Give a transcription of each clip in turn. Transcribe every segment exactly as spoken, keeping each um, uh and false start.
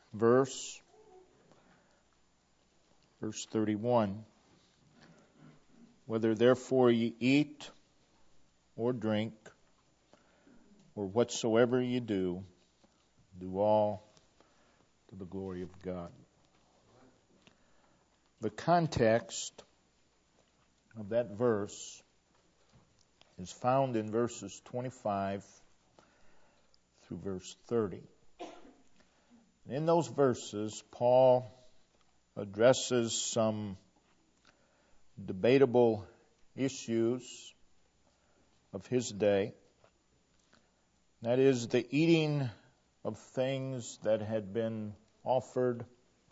verse, verse thirty-one. Whether therefore ye eat or drink, or whatsoever ye do, do all to the glory of God. The context of that verse is found in verses twenty-five through verse thirty. In those verses, Paul addresses some debatable issues of his day. That is, the eating of things that had been offered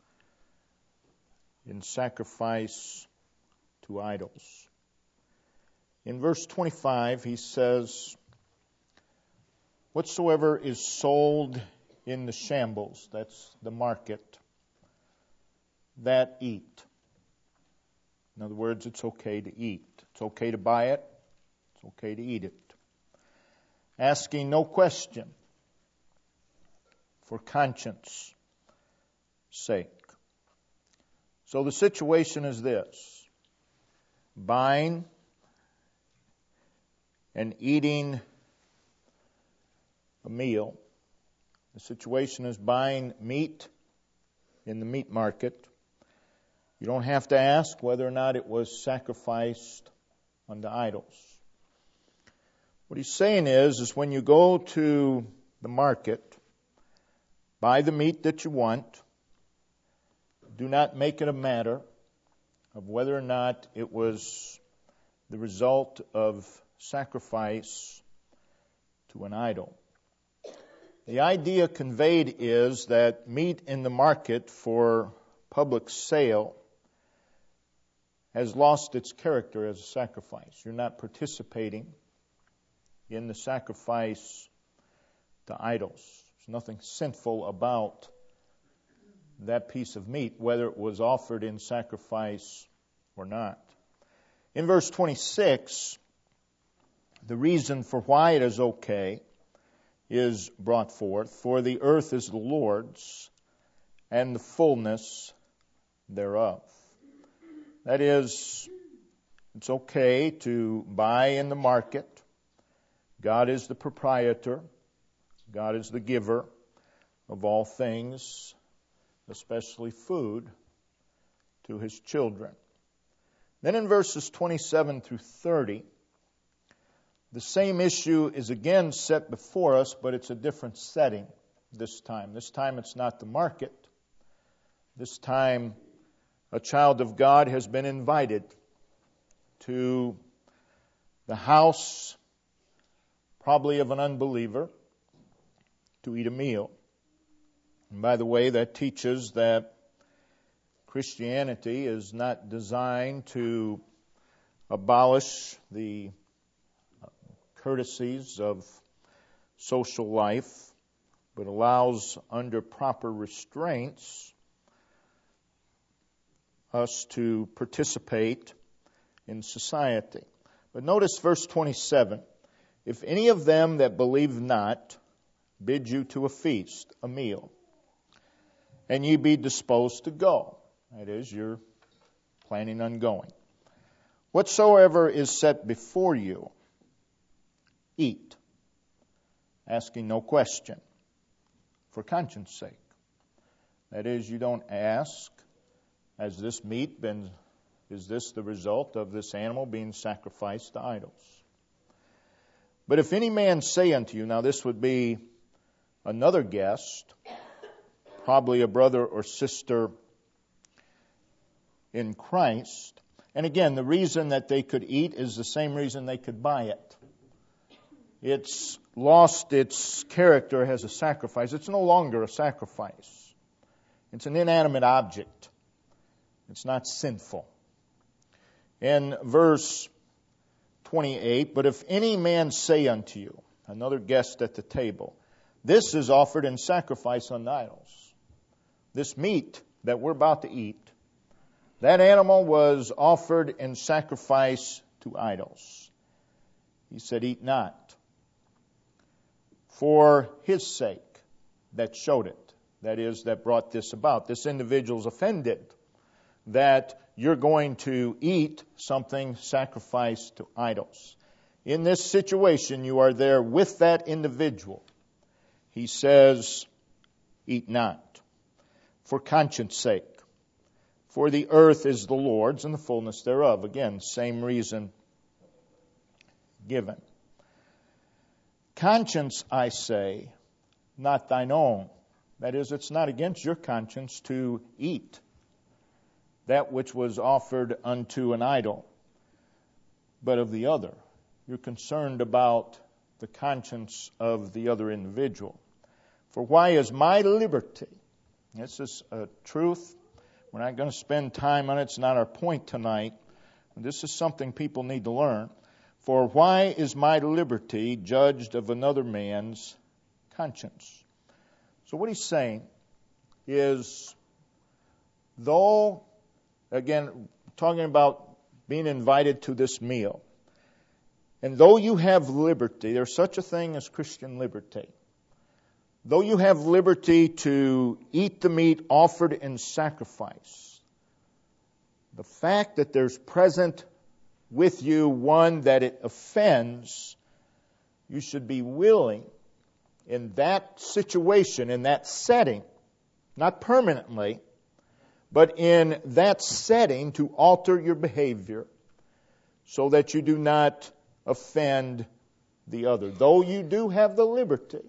in sacrifice to idols. In verse twenty-five, he says, whatsoever is sold in the shambles, that's the market, that eat. In other words, it's okay to eat. It's okay to buy it. It's okay to eat it. Asking no question for conscience sake. So the situation is this: buying and eating a meal. The situation is buying meat in the meat market. You don't have to ask whether or not it was sacrificed unto idols. What he's saying is, is when you go to the market, buy the meat that you want. Do not make it a matter of whether or not it was the result of sacrifice to an idol. The idea conveyed is that meat in the market for public sale has lost its character as a sacrifice. You're not participating in the sacrifice to idols. There's nothing sinful about that piece of meat, whether it was offered in sacrifice or not. In verse twenty-six, the reason for why it is okay is brought forth. For the earth is the Lord's, and the fullness thereof. That is, it's okay to buy in the market. God is the proprietor. God is the giver of all things, especially food, to His children. Then in verses twenty-seven through thirty, the same issue is again set before us, but it's a different setting this time. This time it's not the market. This time a child of God has been invited to the house, probably of an unbeliever, to eat a meal. And by the way, that teaches that Christianity is not designed to abolish the courtesies of social life, but allows, under proper restraints, us to participate in society. But notice verse twenty-seven. If any of them that believe not bid you to a feast, a meal, and ye be disposed to go. That is, you're planning on going. Whatsoever is set before you, eat, asking no question, for conscience sake. That is, you don't ask, has this meat been, is this the result of this animal being sacrificed to idols? But if any man say unto you, now this would be another guest, probably a brother or sister in Christ. And again, the reason that they could eat is the same reason they could buy it. It's lost its character as a sacrifice. It's no longer a sacrifice. It's an inanimate object. It's not sinful. In verse twenty-eight, but if any man say unto you, another guest at the table, this is offered in sacrifice unto idols. This meat that we're about to eat, that animal was offered in sacrifice to idols. He said, eat not. For his sake that showed it. that is, that brought this about. This individual's offended that you're going to eat something sacrificed to idols. In this situation, you are there with that individual. He says, eat not, for conscience sake. For the earth is the Lord's and the fullness thereof. Again, same reason given. Conscience, I say, not thine own. That is, it's not against your conscience to eat that which was offered unto an idol, but of the other. You're concerned about the conscience of the other individual. For why is my liberty? This is a truth. We're not going to spend time on it. It's not our point tonight. This is something people need to learn. For why is my liberty judged of another man's conscience? So what he's saying is, though, again, talking about being invited to this meal, and though you have liberty, there's such a thing as Christian liberty. Though you have liberty to eat the meat offered in sacrifice, the fact that there's present with you one that it offends, you should be willing in that situation, in that setting, not permanently, but in that setting to alter your behavior so that you do not offend the other. Though you do have the liberty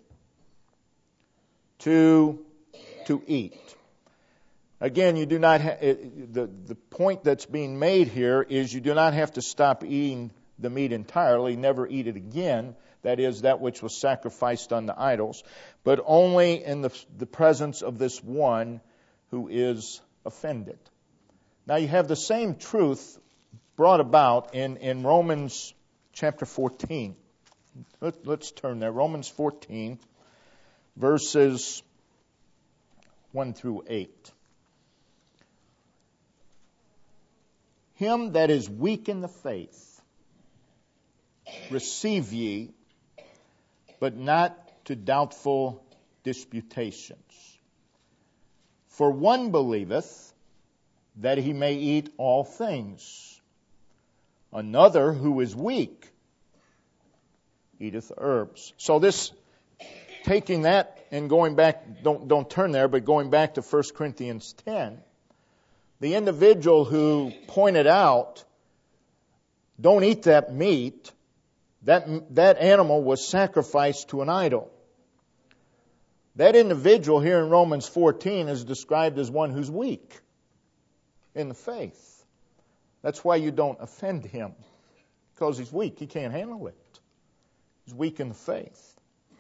to, to eat. Again, you do not ha- the, the point that's being made here is you do not have to stop eating the meat entirely, never eat it again. That is, that which was sacrificed unto idols, but only in the, the presence of this one who is offended. Now you have the same truth brought about in, in Romans chapter fourteen. Let, let's turn there. Romans fourteen, verses one through eight. Him that is weak in the faith, receive ye, but not to doubtful disputations. For one believeth that he may eat all things. Another, who is weak, eateth herbs. So this, taking that and going back, don't, don't turn there, but going back to First Corinthians ten, the individual who pointed out, don't eat that meat, that, that animal was sacrificed to an idol. That individual here in Romans fourteen is described as one who's weak in the faith. That's why you don't offend him, because he's weak. He can't handle it. He's weak in the faith.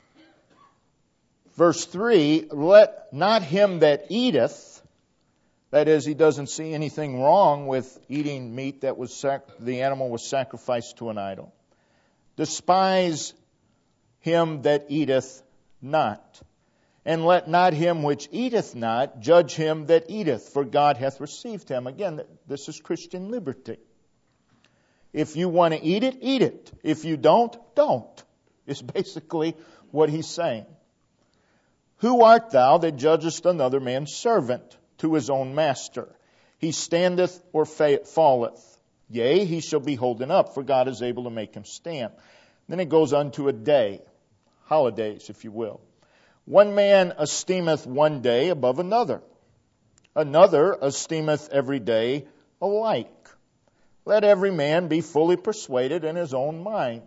Verse three, let not him that eateth, that is, he doesn't see anything wrong with eating meat that was sac- the animal was sacrificed to an idol, despise him that eateth not. And let not him which eateth not judge him that eateth, for God hath received him. Again, this is Christian liberty. If you want to eat it, eat it. If you don't, don't. Is basically what he's saying. Who art thou that judgest another man's servant to his own master? He standeth or fa- falleth. Yea, he shall be holden up, for God is able to make him stand. Then it goes on to a day, holidays, if you will. One man esteemeth one day above another. Another esteemeth every day alike. Let every man be fully persuaded in his own mind.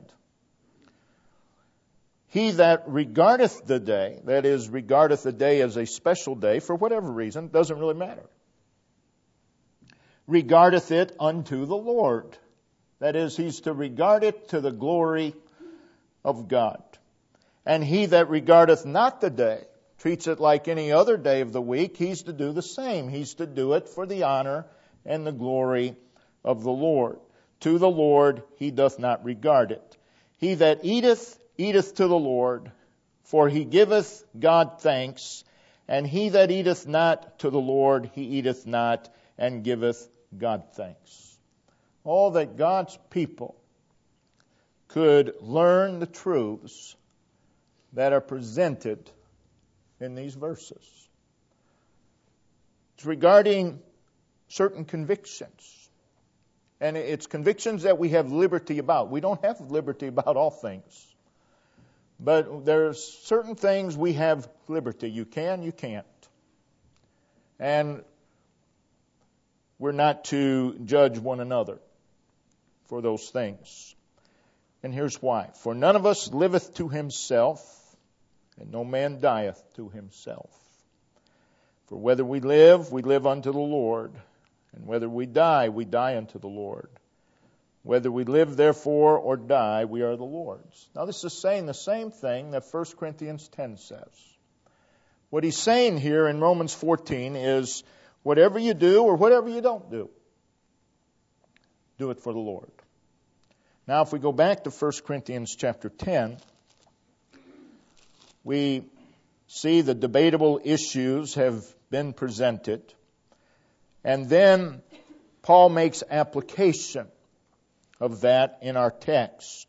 He that regardeth the day, that is, regardeth the day as a special day, for whatever reason, doesn't really matter, regardeth it unto the Lord. That is, he's to regard it to the glory of God. And he that regardeth not the day, treats it like any other day of the week, he's to do the same. He's to do it for the honor and the glory of the Lord. To the Lord he doth not regard it. He that eateth, eateth to the Lord, for he giveth God thanks. And he that eateth not to the Lord, he eateth not, and giveth God thanks. All that God's people could learn the truths that are presented in these verses. It's regarding certain convictions. And it's convictions that we have liberty about. We don't have liberty about all things. But there's certain things we have liberty. You can, you can't. And we're not to judge one another for those things. And here's why. For none of us liveth to himself, and no man dieth to himself. For whether we live, we live unto the Lord, and whether we die, we die unto the Lord. Whether we live, therefore, or die, we are the Lord's. Now, this is saying the same thing that First Corinthians ten says. What he's saying here in Romans fourteen is, whatever you do or whatever you don't do, do it for the Lord. Now, if we go back to First Corinthians chapter ten, we see the debatable issues have been presented. And then Paul makes application of that in our text.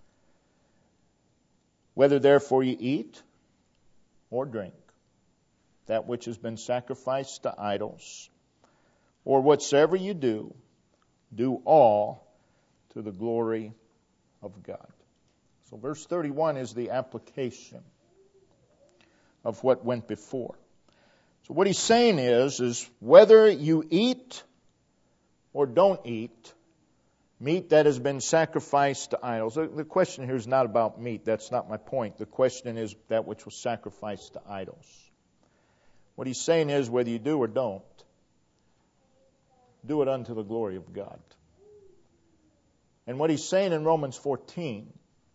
Whether therefore you eat or drink that which has been sacrificed to idols, or whatsoever you do, do all to the glory of God. So verse thirty-one is the application of what went before. So what he's saying is, is whether you eat or don't eat meat that has been sacrificed to idols. The question here is not about meat. That's not my point. The question is that which was sacrificed to idols. What he's saying is whether you do or don't, do it unto the glory of God. And what he's saying in Romans fourteen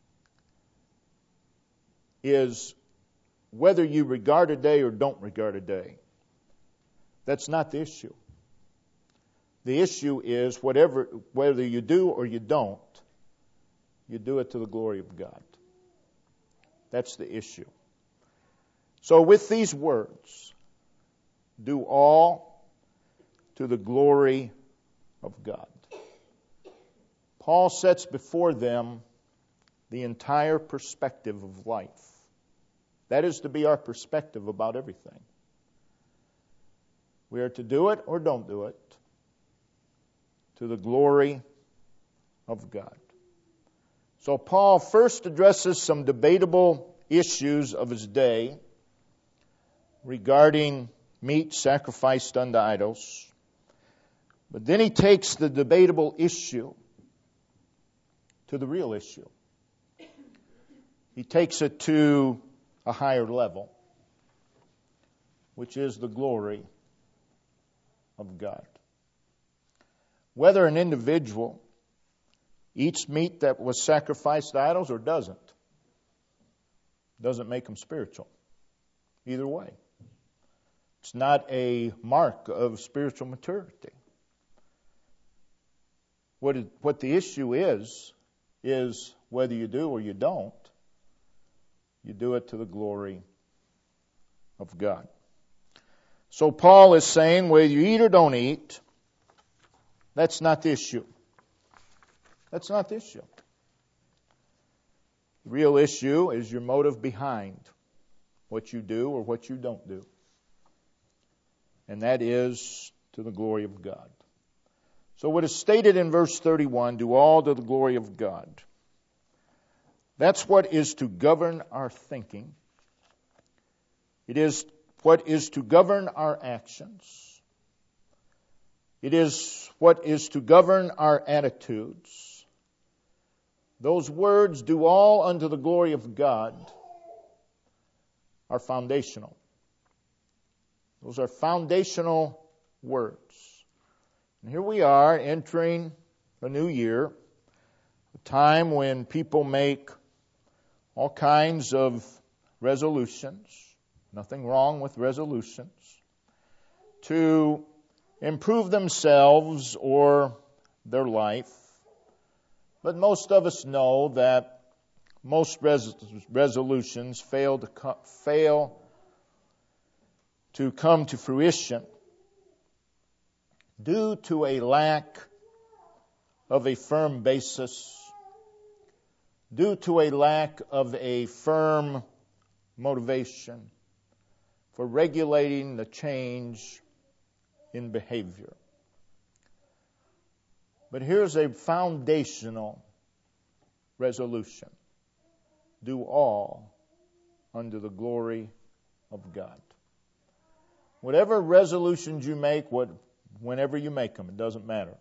is whether you regard a day or don't regard a day. That's not the issue. The issue is whatever, whether you do or you don't, you do it to the glory of God. That's the issue. So with these words, do all to the glory of God. Paul sets before them the entire perspective of life. That is to be our perspective about everything. We are to do it or don't do it to the glory of God. So Paul first addresses some debatable issues of his day regarding meat sacrificed unto idols. But then he takes the debatable issue to the real issue. He takes it to a higher level, which is the glory of God. Whether an individual eats meat that was sacrificed to idols or doesn't, doesn't make him spiritual. Either way. It's not a mark of spiritual maturity. What, it, what the issue is, is whether you do or you don't, you do it to the glory of God. So Paul is saying whether you eat or don't eat, that's not the issue. That's not the issue. The real issue is your motive behind what you do or what you don't do. And that is to the glory of God. So what is stated in verse thirty-one, do all to the glory of God. That's what is to govern our thinking. It is what is to govern our actions. It is what is to govern our attitudes. Those words, do all unto the glory of God, are foundational. Those are foundational words. And here we are entering a new year, a time when people make all kinds of resolutions. Nothing wrong with resolutions. To improve themselves or their life. But most of us know that most res- resolutions fail to co- fail to come to fruition due to a lack of a firm basis, due to a lack of a firm motivation for regulating the change in behavior. But here's a foundational resolution. Do all unto the glory of God. Whatever resolutions you make, what, whenever you make them, it doesn't matter.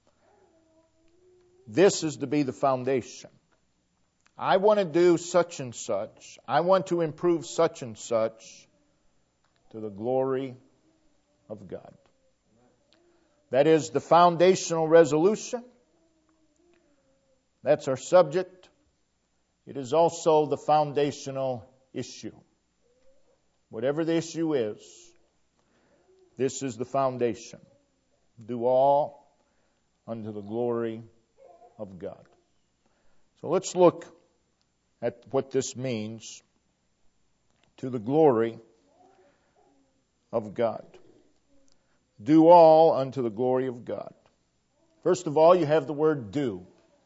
This is to be the foundation. I want to do such and such. I want to improve such and such to the glory of God. That is the foundational resolution. That's our subject. It is also the foundational issue. Whatever the issue is, this is the foundation. Do all unto the glory of God. So let's look at what this means, to the glory of God. Do all unto the glory of God. First of all, you have the word do.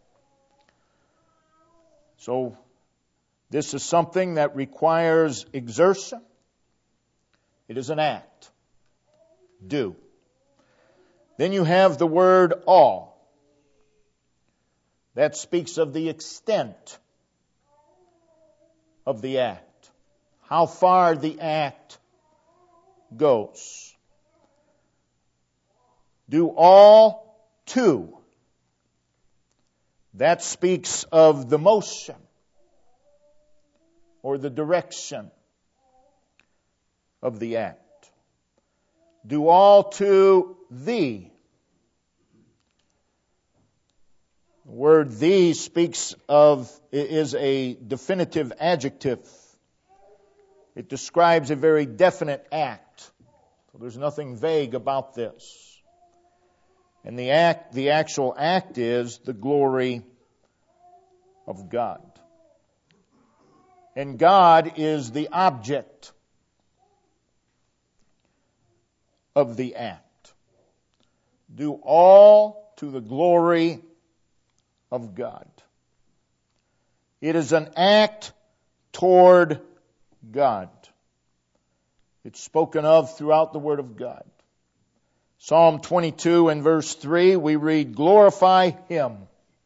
So this is something that requires exertion. It is an act. Do. Then you have the word all. That speaks of the extent of the act. How far the act goes. Do all to. That speaks of the motion or the direction of the act. Do all to thee. The word thee speaks of, is a definitive adjective. It describes a very definite act. So there's nothing vague about this. And the act, the actual act is the glory of God. And God is the object of the act. Do all to the glory of God. It is an act toward God. It's spoken of throughout the Word of God. Psalm twenty-two and verse three, we read, glorify Him.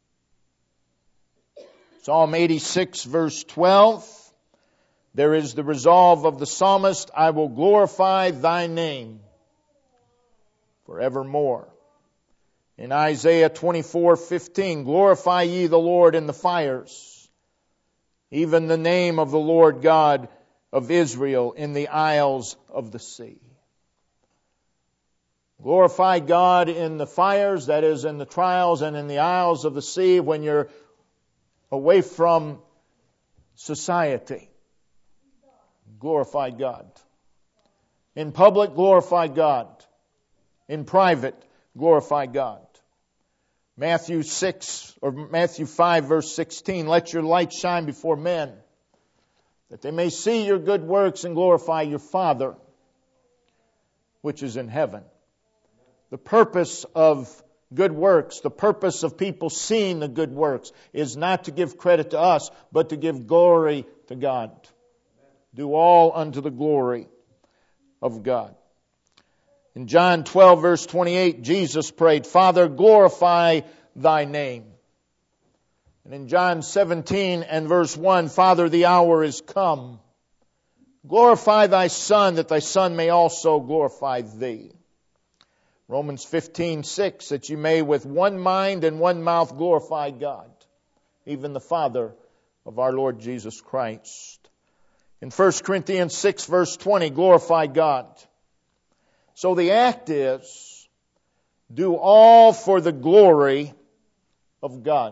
Psalm eighty-six verse twelve, there is the resolve of the psalmist, I will glorify Thy name forevermore. In Isaiah twenty-four fifteen, glorify ye the Lord in the fires, even the name of the Lord God of Israel in the isles of the sea. Glorify God in the fires, that is in the trials and in the isles of the sea when you're away from society. Glorify God. In public, glorify God. In private, glorify God. Matthew six or Matthew five verse sixteen, let your light shine before men, that they may see your good works and glorify your Father, which is in heaven. The purpose of good works, the purpose of people seeing the good works is not to give credit to us, but to give glory to God. Do all unto the glory of God. In John twelve verse twenty-eight, Jesus prayed, Father, glorify Thy name. And in John seventeen and verse one, Father, the hour is come. Glorify Thy Son, that Thy Son may also glorify Thee. Romans fifteen six, that you may with one mind and one mouth glorify God, even the Father of our Lord Jesus Christ. In First Corinthians six verse twenty, glorify God. So the act is, do all for the glory of God.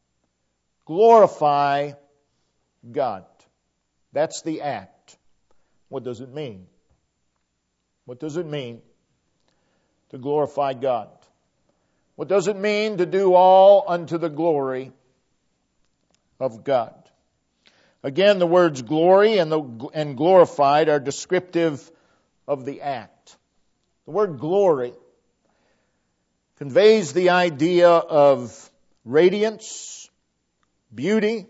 Glorify God. That's the act. What does it mean? What does it mean to glorify God? What does it mean to do all unto the glory of God? Again, the words glory and, the, and glorified are descriptive of the act. The word glory conveys the idea of radiance, beauty,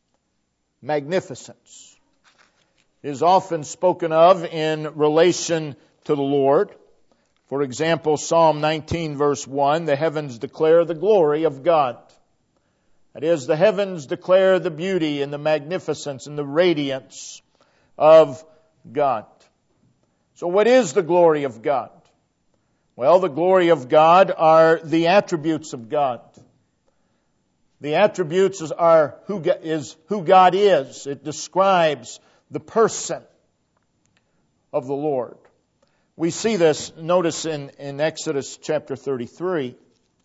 magnificence. It is often spoken of in relation to the Lord. For example, Psalm nineteen verse one, the heavens declare the glory of God. That is, the heavens declare the beauty and the magnificence and the radiance of God. So what is the glory of God? Well, the glory of God are the attributes of God. The attributes are who is who God is. It describes the person of the Lord. We see this, notice in, in Exodus chapter thirty-three.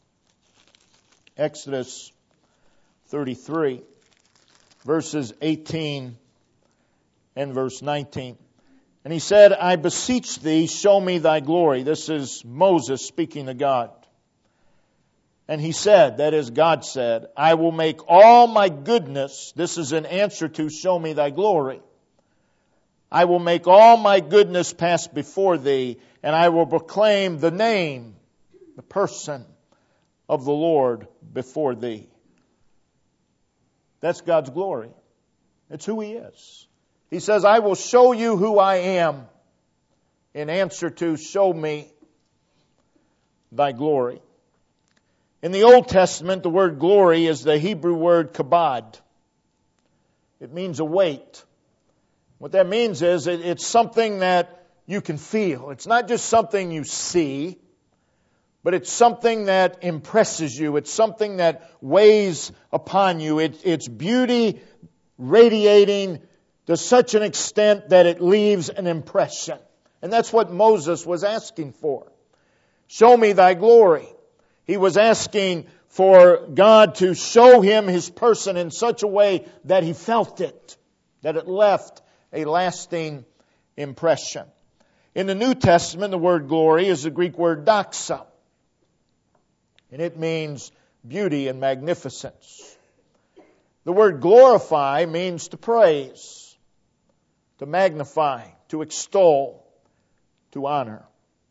Exodus thirty-three, verses eighteen and verse nineteen. And he said, I beseech thee, show me thy glory. This is Moses speaking to God. And he said, that is, God said, I will make all my goodness, this is an answer to show me thy glory. I will make all my goodness pass before thee, and I will proclaim the name, the person of the Lord before thee. That's God's glory. It's who He is. He says, I will show you who I am in answer to show me thy glory. In the Old Testament, the word glory is the Hebrew word kabod. It means a weight. What that means is it, it's something that you can feel. It's not just something you see, but it's something that impresses you. It's something that weighs upon you. It, it's beauty radiating to such an extent that it leaves an impression. And that's what Moses was asking for. Show me thy glory. He was asking for God to show him His person in such a way that he felt it, that it left a lasting impression. In the New Testament, the word glory is the Greek word doxa. And it means beauty and magnificence. The word glorify means to praise, to magnify, to extol, to honor.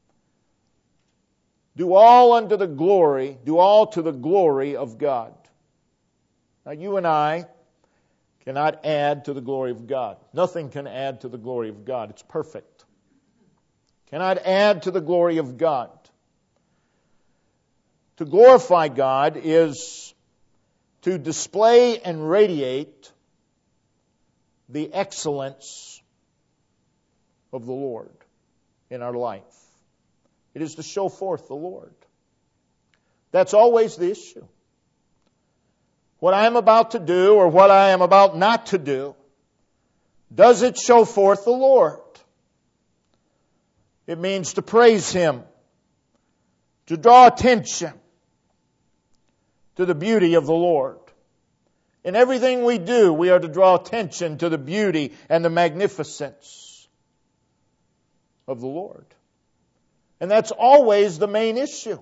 Do all unto the glory, do all to the glory of God. Now you and I cannot add to the glory of God. Nothing can add to the glory of God. It's perfect. Cannot add to the glory of God. To glorify God is to display and radiate the excellence of the Lord in our life. It is to show forth the Lord. That's always the issue. What I am about to do or what I am about not to do, does it show forth the Lord? It means to praise Him, to draw attention to the beauty of the Lord. In everything we do, we are to draw attention to the beauty and the magnificence of the Lord. And that's always the main issue.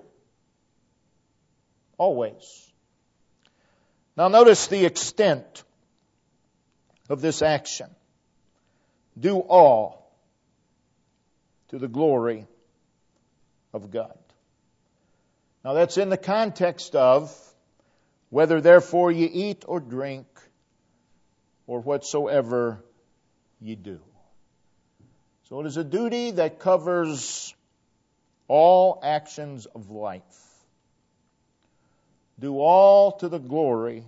Always. Now notice the extent of this action. Do all to the glory of God. Now that's in the context of whether therefore ye eat or drink or whatsoever ye do. So it is a duty that covers all actions of life. Do all to the glory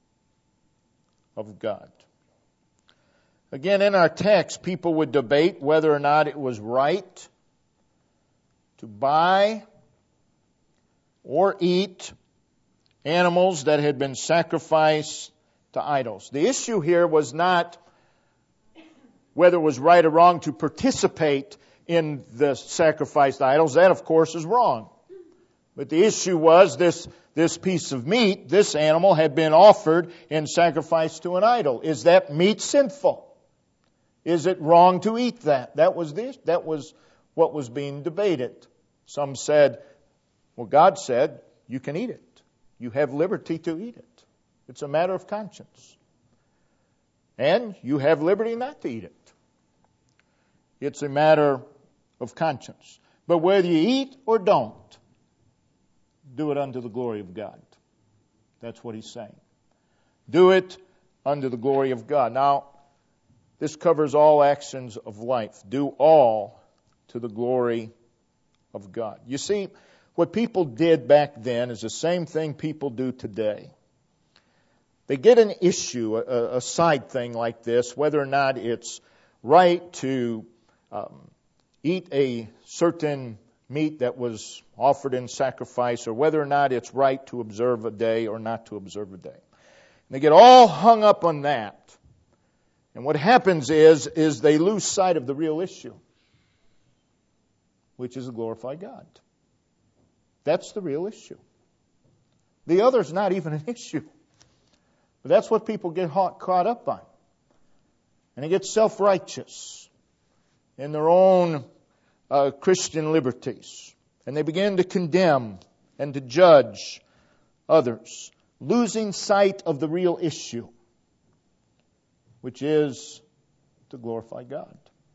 of God. Again, in our text, people would debate whether or not it was right to buy or eat animals that had been sacrificed to idols. The issue here was not whether it was right or wrong to participate in the sacrificed idols. That, of course, is wrong. But the issue was this, this piece of meat, this animal, had been offered in sacrifice to an idol. Is that meat sinful? Is it wrong to eat that? That was the, that was what was being debated. Some said, well, God said, you can eat it. You have liberty to eat it. It's a matter of conscience. And you have liberty not to eat it. It's a matter of conscience. But whether you eat or don't, do it unto the glory of God. That's what he's saying. Do it unto the glory of God. Now, this covers all actions of life. Do all to the glory of God. You see, what people did back then is the same thing people do today. They get an issue, a, a side thing like this, whether or not it's right to um, eat a certain meat that was offered in sacrifice, or whether or not it's right to observe a day or not to observe a day. And they get all hung up on that. And what happens is, is they lose sight of the real issue, which is to glorify God. That's the real issue. The other's not even an issue. But that's what people get caught up on. And they get self-righteous in their own uh, Christian liberties. And they begin to condemn and to judge others, losing sight of the real issue, which is to glorify God.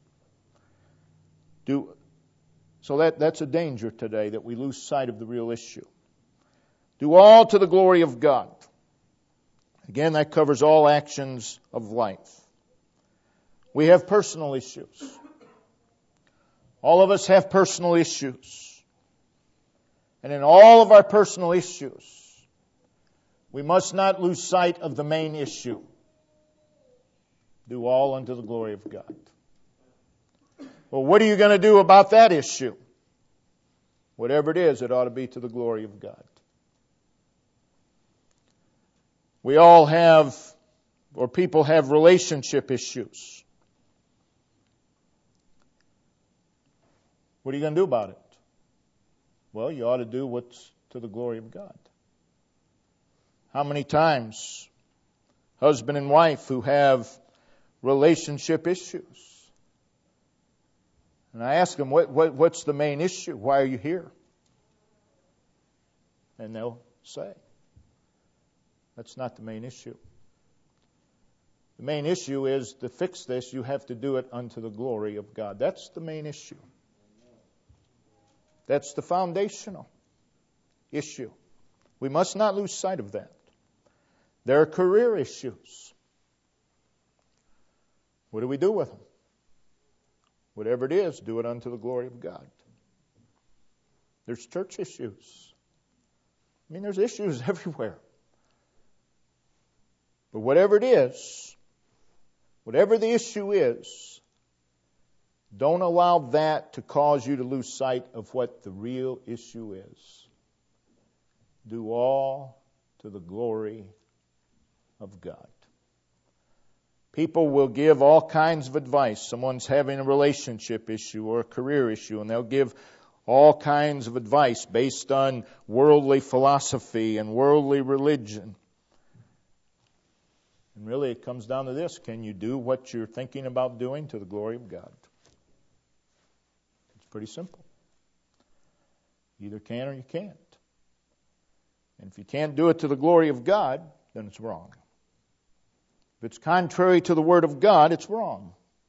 Do, so that, that's a danger today, that we lose sight of the real issue. Do all to the glory of God. Again, that covers all actions of life. We have personal issues. All of us have personal issues. And in all of our personal issues, we must not lose sight of the main issue. Do all unto the glory of God. Well, what are you going to do about that issue? Whatever it is, it ought to be to the glory of God. We all have, or people have, relationship issues. What are you going to do about it? Well, you ought to do what's to the glory of God. How many times husband and wife who have relationship issues, and I ask them, what, what, what's the main issue? Why are you here? And they'll say, that's not the main issue. The main issue is, to fix this, you have to do it unto the glory of God. That's the main issue. That's the foundational issue. We must not lose sight of that. There are career issues. What do we do with them? Whatever it is, do it unto the glory of God. There's church issues. I mean, there's issues everywhere. But whatever it is, whatever the issue is, don't allow that to cause you to lose sight of what the real issue is. Do all to the glory of God. People will give all kinds of advice. Someone's having a relationship issue or a career issue, and they'll give all kinds of advice based on worldly philosophy and worldly religion. And really it comes down to this: can you do what you're thinking about doing to the glory of God? It's pretty simple. You either can or you can't. And if you can't do it to the glory of God, then it's wrong. If it's contrary to the Word of God, it's wrong.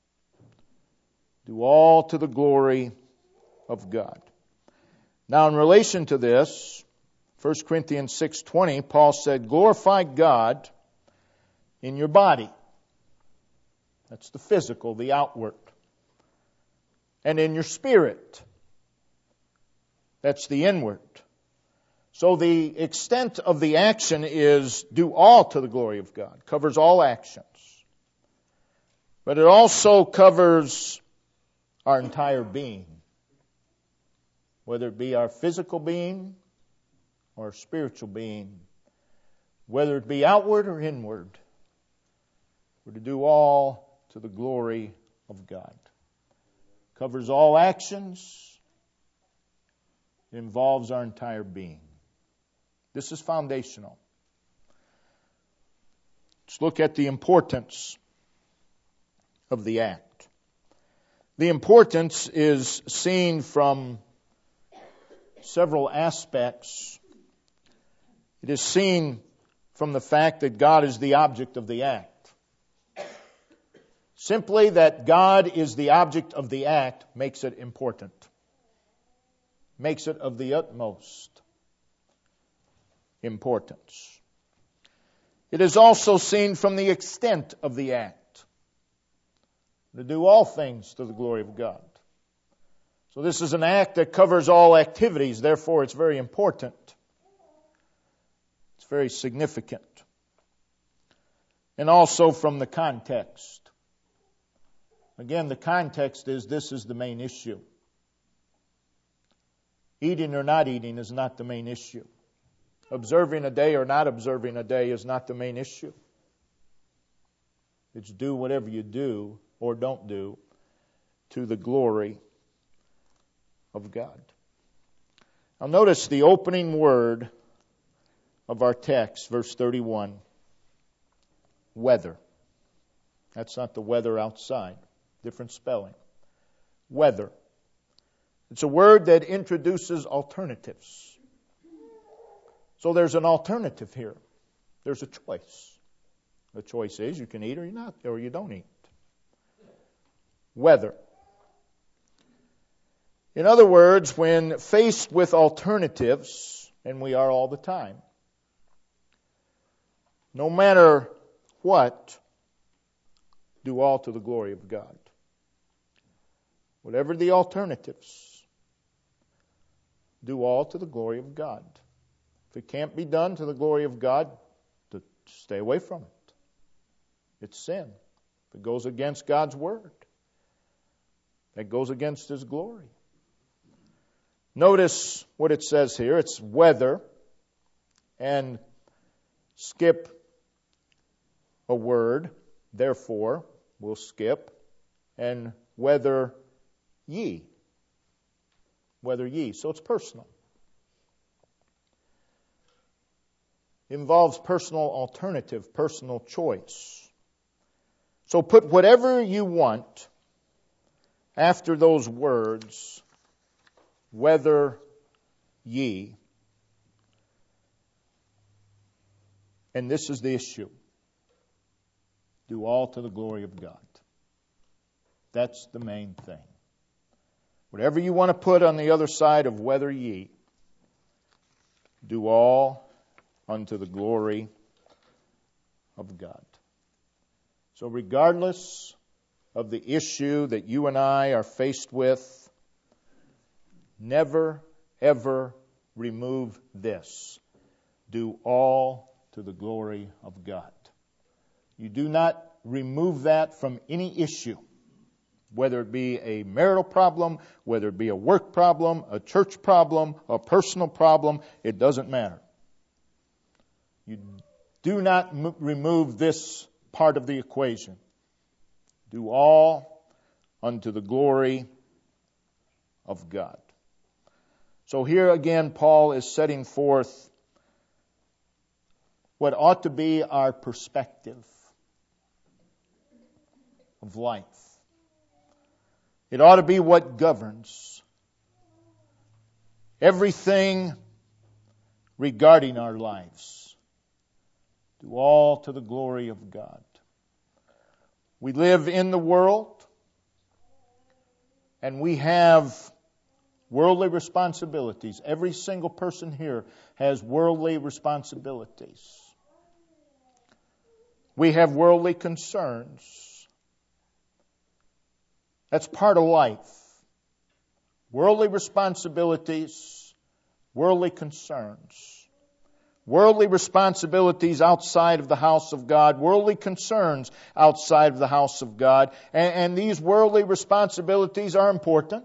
Do all to the glory of God. Now, in relation to this, First Corinthians six twenty, Paul said, glorify God in your body. That's the physical, the outward. And in your spirit. That's the inward. So the extent of the action is do all to the glory of God. Covers all actions. But it also covers our entire being. Whether it be our physical being or our spiritual being. Whether it be outward or inward. We're to do all to the glory of God. Covers all actions. It involves our entire being. This is foundational. Let's look at the importance of the act. The importance is seen from several aspects. It is seen from the fact that God is the object of the act. Simply that God is the object of the act makes it important. Makes it of the utmost importance. It is also seen from the extent of the act. To do all things to the glory of God. So this is an act that covers all activities. Therefore, it's very important. It's very significant. And also from the context. Again, the context is this is the main issue. Eating or not eating is not the main issue. Observing a day or not observing a day is not the main issue. It's do whatever you do or don't do to the glory of God. Now notice the opening word of our text, verse thirty-one. Weather. That's not the weather outside. Different spelling. Weather. It's a word that introduces alternatives. So there's an alternative here. There's a choice. The choice is you can eat or you not, or you don't eat. Weather. In other words, when faced with alternatives, and we are all the time, no matter what, do all to the glory of God. Whatever the alternatives, do all to the glory of God. If it can't be done to the glory of God, to stay away from it. It's sin. If it goes against God's word, that goes against His glory. Notice what it says here. It's whether, and skip a word, therefore, we'll skip, and whether ye. Whether ye. So it's personal. It involves personal alternative, personal choice. So put whatever you want after those words, whether ye. And this is the issue. Do all to the glory of God. That's the main thing. Whatever you want to put on the other side of whether ye, do all unto the glory of God. So regardless of the issue that you and I are faced with, never, ever remove this. Do all to the glory of God. You do not remove that from any issue, whether it be a marital problem, whether it be a work problem, a church problem, a personal problem, it doesn't matter. You do not m- remove this part of the equation. Do all unto the glory of God. So here again, Paul is setting forth what ought to be our perspective of life. It ought to be what governs everything regarding our lives. Do all to the glory of God. We live in the world, and we have worldly responsibilities. Every single person here has worldly responsibilities. We have worldly concerns. That's part of life. Worldly responsibilities, worldly concerns. Worldly responsibilities outside of the house of God, worldly concerns outside of the house of God. And, and these worldly responsibilities are important.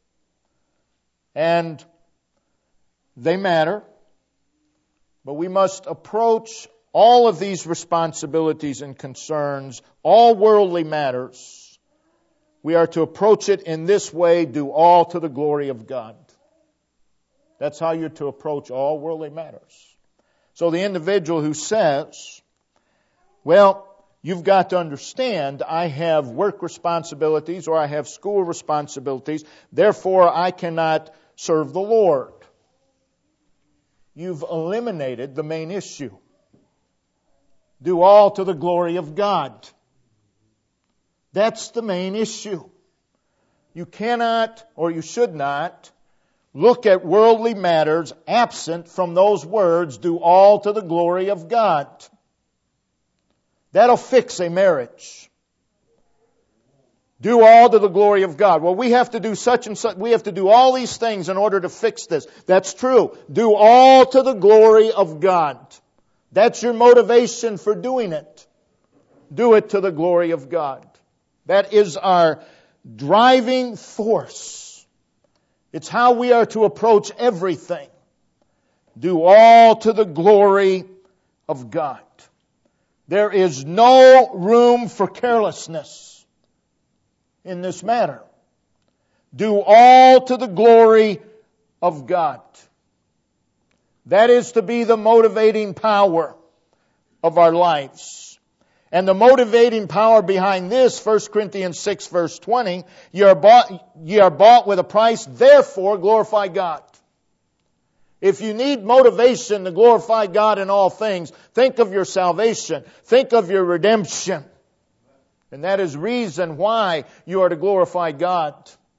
And they matter. But we must approach all of these responsibilities and concerns, all worldly matters. We are to approach it in this way, do all to the glory of God. That's how you're to approach all worldly matters. So the individual who says, well, you've got to understand, I have work responsibilities or I have school responsibilities, therefore I cannot serve the Lord. You've eliminated the main issue. Do all to the glory of God. That's the main issue. You cannot, or you should not, look at worldly matters absent from those words, do all to the glory of God. That'll fix a marriage. Do all to the glory of God. Well, we have to do such and such. We have to do all these things in order to fix this. That's true. Do all to the glory of God. That's your motivation for doing it. Do it to the glory of God. That is our driving force. It's how we are to approach everything. Do all to the glory of God. There is no room for carelessness in this matter. Do all to the glory of God. That is to be the motivating power of our lives. And the motivating power behind this, First Corinthians six verse twenty, ye are bought, ye are bought with a price, therefore glorify God. If you need motivation to glorify God in all things, think of your salvation. Think of your redemption. And that is reason why you are to glorify God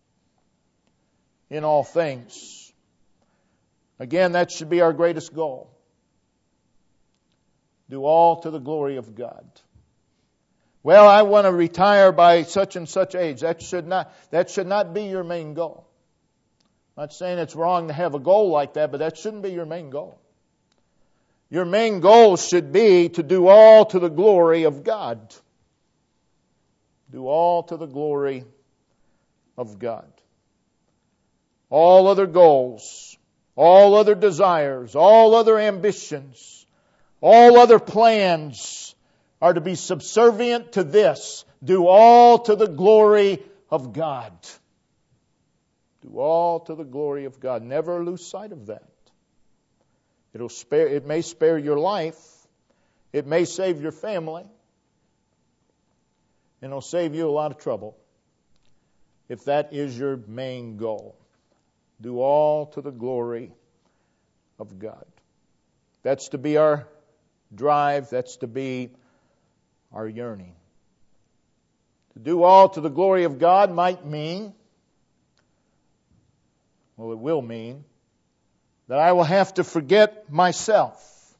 in all things. Again, that should be our greatest goal. Do all to the glory of God. Well, I want to retire by such and such age. That should not, that should not be your main goal. I'm not saying it's wrong to have a goal like that, but that shouldn't be your main goal. Your main goal should be to do all to the glory of God. Do all to the glory of God. All other goals, all other desires, all other ambitions, all other plans are to be subservient to this. Do all to the glory of God. Do all to the glory of God. Never lose sight of that. It'll spare, it may spare your life. It may save your family. And it'll save you a lot of trouble if that is your main goal. Do all to the glory of God. That's to be our drive. That's to be our yearning. To do all to the glory of God might mean, well, it will mean, that I will have to forget myself.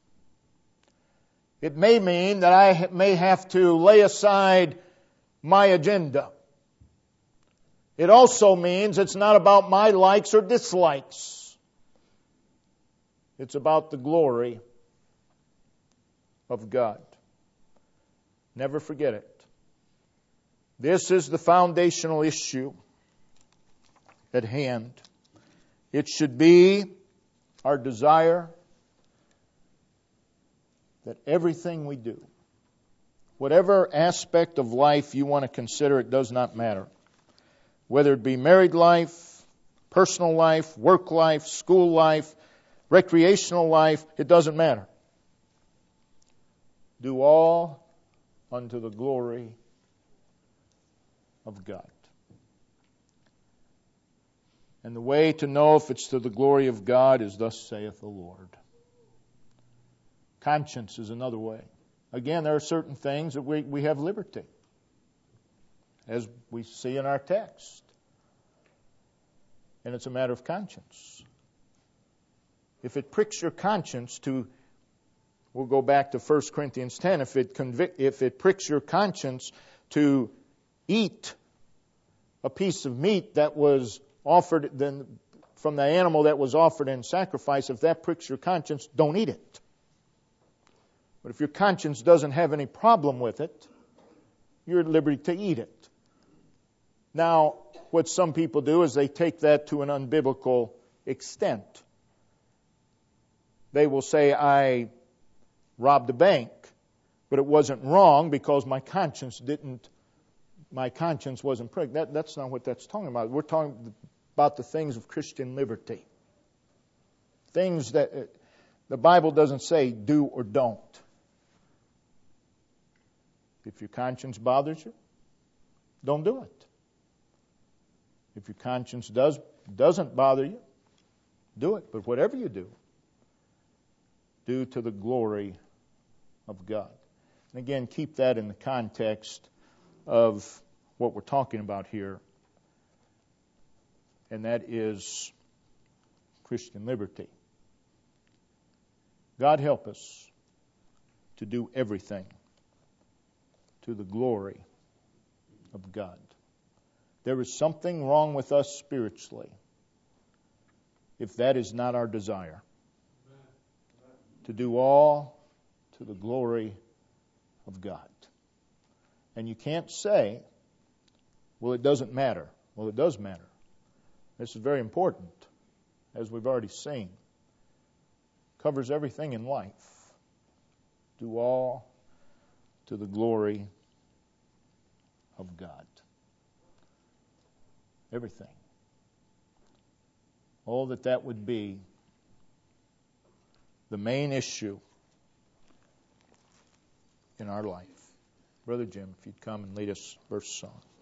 It may mean that I may have to lay aside my agenda. It also means it's not about my likes or dislikes. It's about the glory of God. Never forget it. This is the foundational issue at hand. It should be our desire that everything we do, whatever aspect of life you want to consider, it does not matter. Whether it be married life, personal life, work life, school life, recreational life, it doesn't matter. Do all unto the glory of God. And the way to know if it's to the glory of God is thus saith the Lord. Conscience is another way. Again, there are certain things that we, we have liberty, as we see in our text. And it's a matter of conscience. If it pricks your conscience to, we'll go back to First Corinthians ten, if it convict, if it pricks your conscience to eat a piece of meat that was offered then from the animal that was offered in sacrifice, if that pricks your conscience, don't eat it. But if your conscience doesn't have any problem with it, you're at liberty to eat it. Now, what some people do is they take that to an unbiblical extent. They will say, I robbed a bank, but it wasn't wrong because my conscience didn't, my conscience wasn't pricked. That, that's not what that's talking about. We're talking about the things of Christian liberty. Things that uh, the Bible doesn't say do or don't. If your conscience bothers you, don't do it. If your conscience does, doesn't bother you, do it. But whatever you do, do to the glory of God. And again, keep that in the context of what we're talking about here, and that is Christian liberty. God help us to do everything to the glory of God. There is something wrong with us spiritually if that is not our desire. To do all to the glory of God. And you can't say, well, it doesn't matter. Well, it does matter. This is very important, as we've already seen. Covers everything in life. Do all to the glory of God. Everything. Oh, that that would be the main issue in our life. Brother Jim, if you'd come and lead us first song.